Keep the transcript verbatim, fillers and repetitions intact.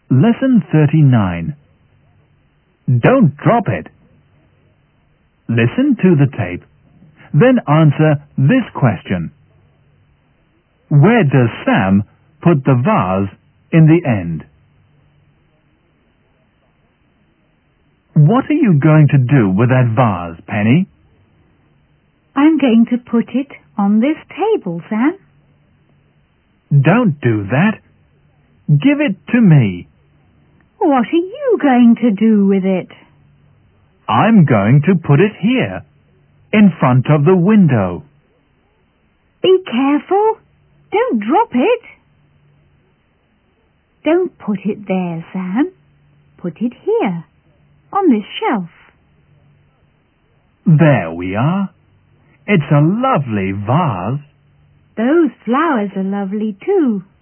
Lesson thirty-nine. Don't drop it. Listen to the tape, then answer this question. Where does Sam put the vase in the end? What are you going to do with that vase, Penny? I'm going to put it on this table, Sam. Don't do that. Give it to me. What are you going to do with it? I'm going to put it here, in front of the window. Be careful. Don't drop it. Don't put it there, Sam. Put it here, on this shelf. There we are. It's a lovely vase. Those flowers are lovely too.